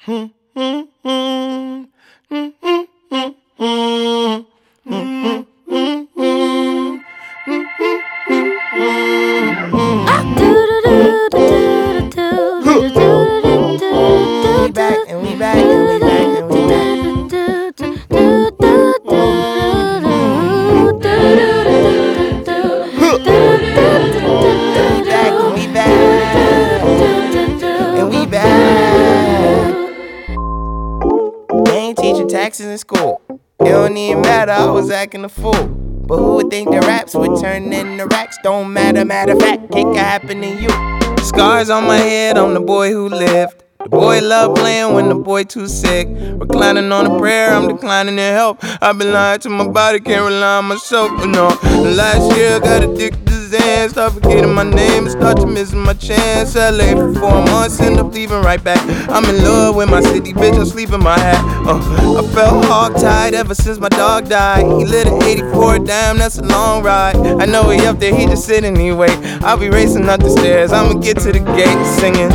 Taxes in school, it don't even matter, I was acting a fool. But who would think the raps would turn into racks? Don't matter, matter of fact, it could happen to you. Scars on my head, I'm the boy who lived. The boy love playing when the boy too sick. Reclining on a prayer, I'm declining in help. I've been lying to my body, can't rely on myself, no. Last year I got addicted to Zan. Start forgetting my name and start to missing my chance. LA for 4 months, end up leaving right back. I'm in love with my city, bitch, I'm sleeping my hat. I felt hog-tied ever since my dog died. He lit an 84, damn, that's a long ride. I know he up there, he just sitting anyway. I'll be racing up the stairs, I'ma get to the gate singing.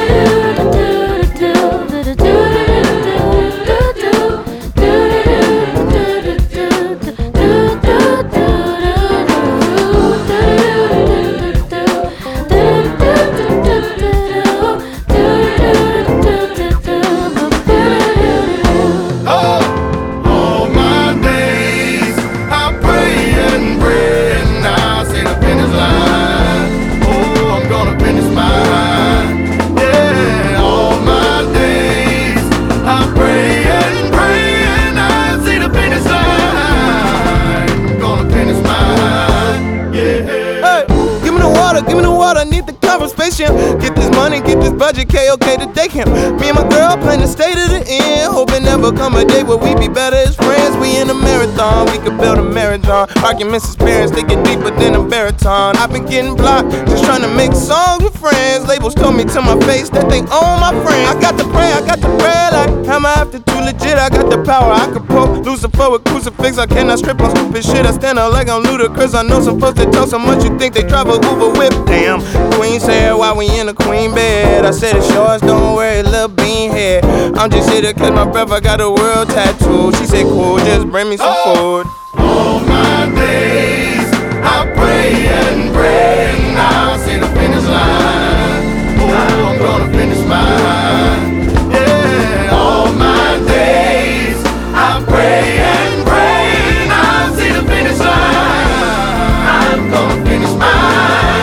Give me the water, need the conversation. Get this money, get this budget, K-OK to day camp. Me and my girl plan to stay to the end. Hoping never come a day where we be better as friends. We in a marathon, we could build a marathon. Arguments as parents, they get deeper than a baritone. I've been getting blocked, just trying to make songs with friends. Labels told me to my face that they own my friend. I got the prayer like, am I after too legit? I got the power, I could poke Lucifer with crucifix. I cannot strip on stupid shit. I stand out like I'm ludicrous. I know some folks that talk so much you think they travel Uber whip. Damn, queen said why we in a queen bed. I said it's yours, don't worry, little bean head. I'm just here to catch my breath, I got a world tattoo. She said cool, just bring me some food. All my days I pray and pray, and I'll see the finish line. Oh, I'm gonna finish mine. Yeah, all my days I pray and pray, and I'll see the finish line. I'm gonna finish mine.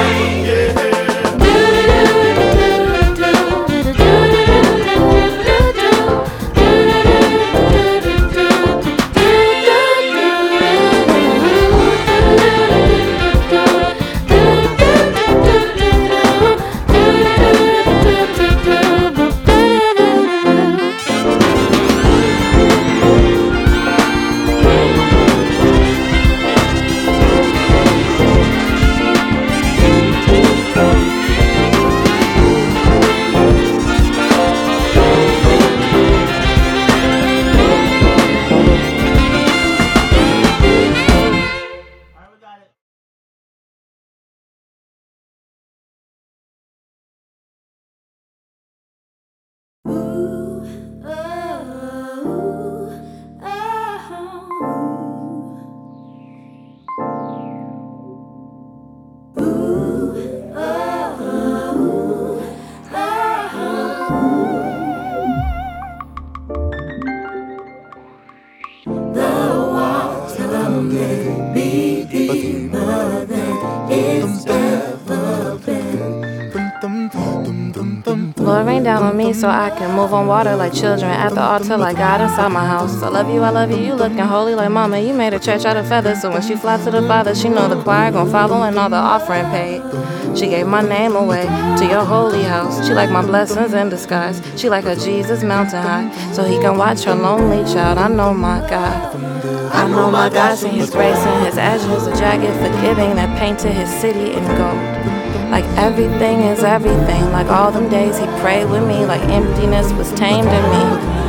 Lord, rain down on me so I can move on water like children at the altar like God inside my house. I love you, you looking holy like mama. You made a church out of feathers, so when she flies to the Father, she know the choir gon' follow and all the offering paid. She gave my name away to your holy house. She like my blessings in disguise. She like a Jesus mountain high, so he can watch her lonely child. I know my God. I know my God, seen his grace and his ashes, a jagged forgiving that painted his city in gold. Like everything is everything, like all them days he prayed with me, like emptiness was tamed in me.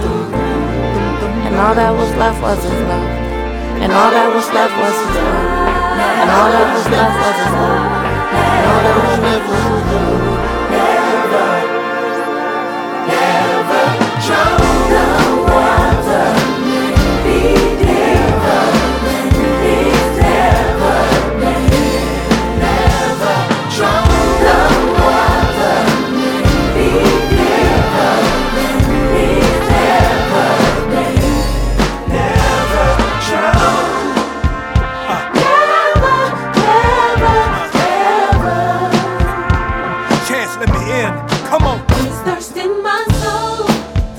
And all that was left was his love. And all that was left was his love. And all that was left was his love. And all that was left was his love. Never, never,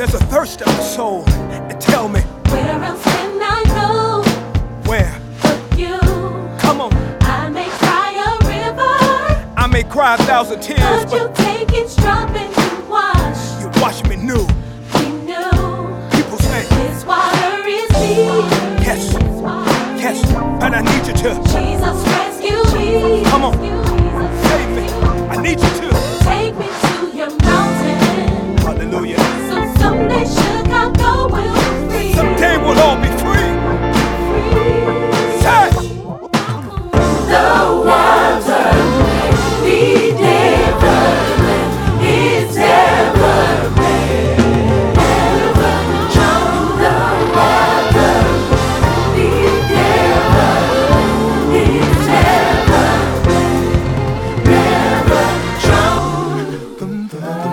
There's a thirst of the soul. And tell me, where else can I go? where? But you. Come on. I may cry a river, I may cry 1,000 tears, but you but take each drop and you wash. you wash me new. Renew. People say, This water is deep. yes, yes, and I need you to. Jesus rescue me. Come on. Jesus, Save me. I need you to. take me to your mountain. Hallelujah. So someday Chicago will be free. Someday we'll all be free. Free. Say, The water be different. It's ever been. Ever drown. The water be different. It's ever been. Never drown.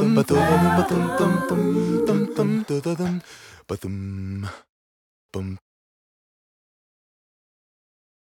Ba-dum.